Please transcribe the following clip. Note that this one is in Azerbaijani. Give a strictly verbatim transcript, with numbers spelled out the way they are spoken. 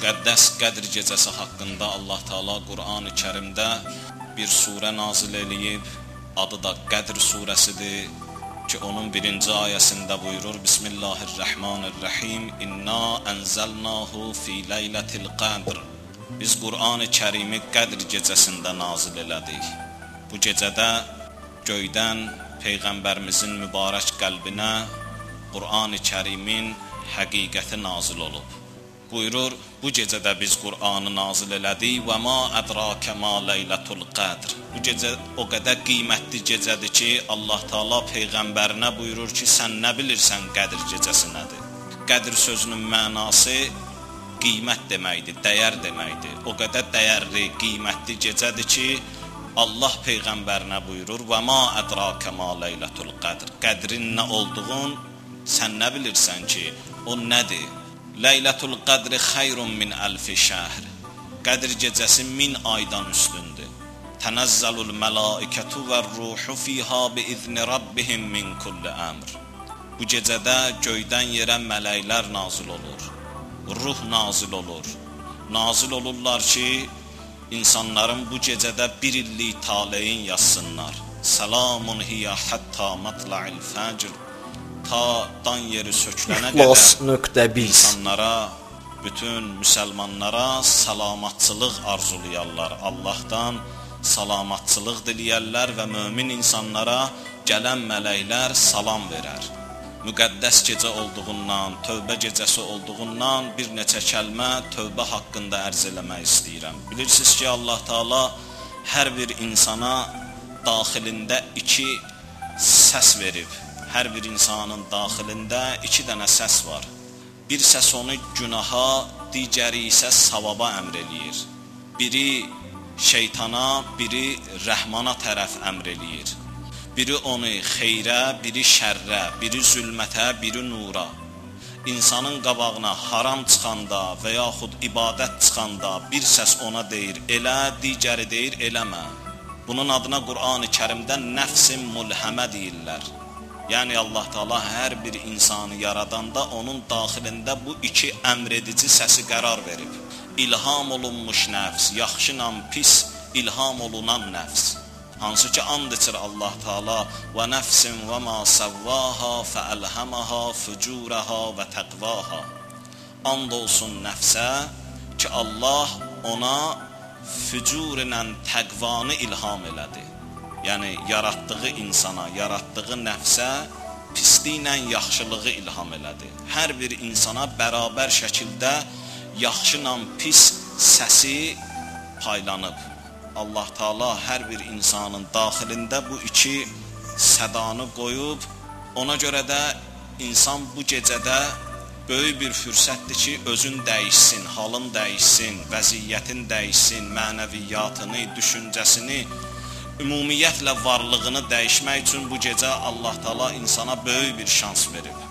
müqəddəs Qədr gecəsi haqqında Allah Taala Qur'an-ı Kərimdə bir surə nazil eləyib. Adı da Qədr surəsidir ki, onun birinci ayəsində buyurur: Bismillahirrahmanirrahim. İnna enzelnahu fi leyletil qadr. Biz Qur'an-ı Kərimi Qədr gecəsində nazil elədik. Bu gecədə göydən Peyğəmbərimizin mübarək qəlbinə Qur'an-ı Kərimin həqiqəti nazil olub. Buyurur, bu gecədə biz Qur'anı nazil elədik və ma ədrake ma leylətul qədr. Bu gecə o qədər qiymətli gecədir ki, Allah Taala Peyğəmbərinə buyurur ki, sən nə bilirsən Qədr gecəsi nədir? Qədr sözünün mənası qiymət deməkdir, dəyər deməkdir. O qədər dəyərli, qiymətli gecədir ki, Allah Peyğəmbərinə buyurur və ma ədrake ma leylətul qədr. Qədrin nə olduğun sən nə bilirsən ki, o nədir? Leylətul qədri xeyrun min əlfi şəhr. Qədr gecəsi min aydan üstündür. Tənəzzəlul mələikətu və ruhu fiha bi izni rabbihim min kulli əmr. Bu gecədə göydən yerə mələklər nazil olur. Ruh nazil olur. Nazil olurlar ki, insanların bu gecədə bir illik taleyin yazsınlar. Salamun hiya hatta matla'il fəcr. Ta dan yeri sökülənə qədər insanlara, bütün müsəlmanlara salamatçılıq arzulayarlar. Allahdan salamatçılıq diləyərlər və mömin insanlara gələn mələklər salam verər. Müqəddəs gecə olduğundan, tövbə gecəsi olduğundan bir neçə kəlmə tövbə haqqında ərz eləmək istəyirəm. Bilirsiniz ki, Allah Taala hər bir insana daxilində iki səs verib. Hər bir insanın daxilində iki dənə səs var. Bir səs onu günaha, digəri isə savaba əmr eləyir. Biri şeytana, biri rəhmana tərəf əmr eləyir. Biri onu xeyrə, biri şərrə, biri zülmətə, biri nura. İnsanın qabağına haram çıxanda və yaxud ibadət çıxanda bir səs ona deyir, elə, digəri deyir, eləmə. Bunun adına Qur'an-ı Kərimdə nəfs-i mulhəmə deyirlər. Yəni Allah Taala hər bir insanı yaradanda onun daxilində bu iki əmredici səsi qərar verib. İlham olunmuş nəfs, yaxşıyla pis ilham olunan nəfs. Hansı ki and içir Allah Taala və nəfsin və ma savvaha fəəlhəməha fucuraha və təqvaha. And olsun nəfsə ki Allah ona fücur ilə təqvanı ilham elədi. Yəni yaratdığı insana, yaratdığı nəfsə pisliklə yaxşılığı ilham elədi. Hər bir insana bərabər şəkildə yaxşıyla pis səsi paylanıb. Allah Taala hər bir insanın daxilində bu iki sədanı qoyub. Ona görə də insan bu gecədə böyük bir fürsətdir ki, özün dəyişsin, halın dəyişsin, vəziyyətin dəyişsin, mənəviyyatını, düşüncəsini, ümumiyyətlə varlığını dəyişmək üçün bu gecə Allah Taala insana böyük bir şans verib.